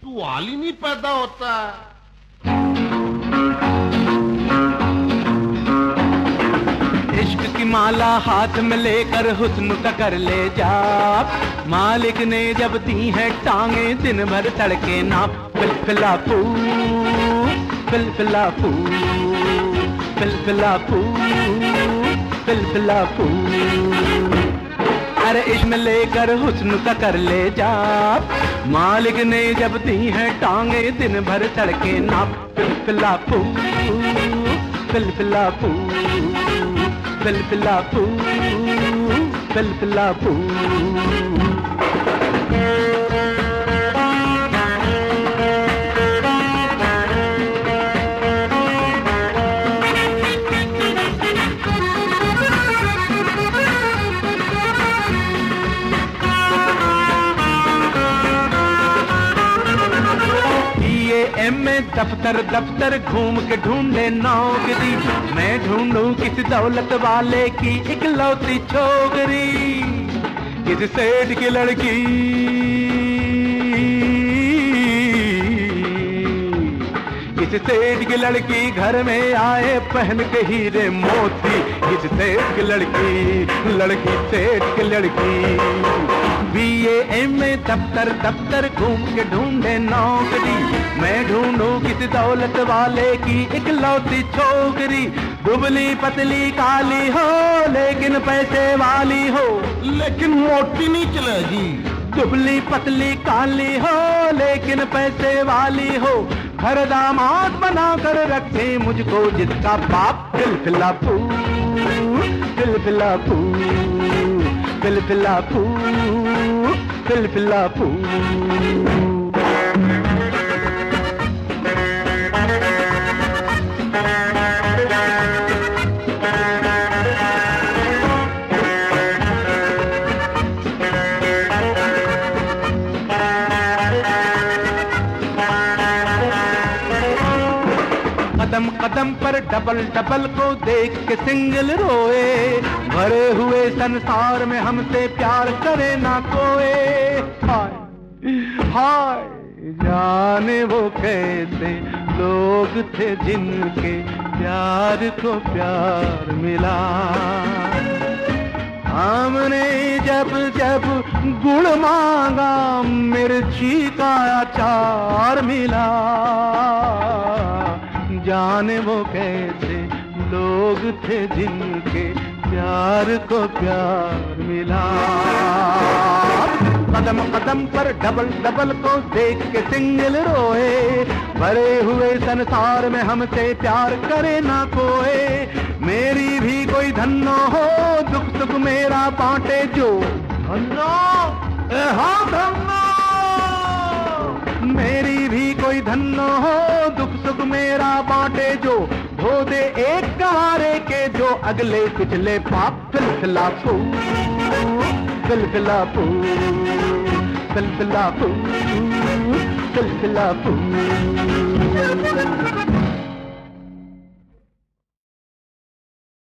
सवाल ही नहीं पैदा होता। इश्क की माला हाथ में लेकर हुस्न का कर ले जा, मालिक ने जब दी है टांगे दिन भर तड़के ना। फिलफिला फू फिलफिला फू फिलफिला फू फिलफिला फू। अरे इश्क में लेकर हुस्न का कर ले जा, मालिक ने जब दी है टांगे दिन भर तड़के ना। फिलफिला फू फिलफिला फू फिलफिला फू फिलफिला फू। में दफ्तर दफ्तर घूम के ढूंढे नौकरी, मैं ढूंढूं किसी दौलत वाले की इकलौती छोकरी। किसी सेठ की लड़की, किसी सेठ की लड़की घर में आए पहन के हीरे मोती। किसी सेठ की लड़की, लड़की सेठ की लड़की। BA में दफ्तर दफ्तर घूम के ढूंढे नौकरी, मैं ढूंढूं किसी दौलत वाले की इकलौती छोकरी। दुबली पतली काली हो लेकिन पैसे वाली हो, लेकिन मोटी नहीं चलेगी। दुबली पतली काली हो लेकिन पैसे वाली हो, घर दामाद बना कर रखे मुझको जिसका बाप। फिलफिला फू फिलफिला फू फिलफिला फू फिलफिला फू। कदम कदम पर डबल डबल को देख के सिंगल रोए, भरे हुए संसार में हमसे प्यार करे ना कोई। हाय हाय जाने वो कैसे लोग थे जिनके प्यार को प्यार मिला। हमने जब जब गुड़ मांगा मिर्ची का अचार मिला। जाने वो कैसे लोग थे जिनके प्यार को प्यार मिला। कदम कदम पर डबल डबल को देख के सिंगल रोए, भरे हुए संसार में हमसे प्यार करे ना कोई। मेरी भी कोई धन्नो हो दुख सुख मेरा बांटे जो। धन्नो हाँ धन्नो। मेरी भी कोई धन्नो हो दुख सुख मेरा बांटे जो, धो दे एक कहारे के जो अगले पिछले पाप। फिलफिला फू फिलफिला फू फिलफिला फू फिलफिला फू।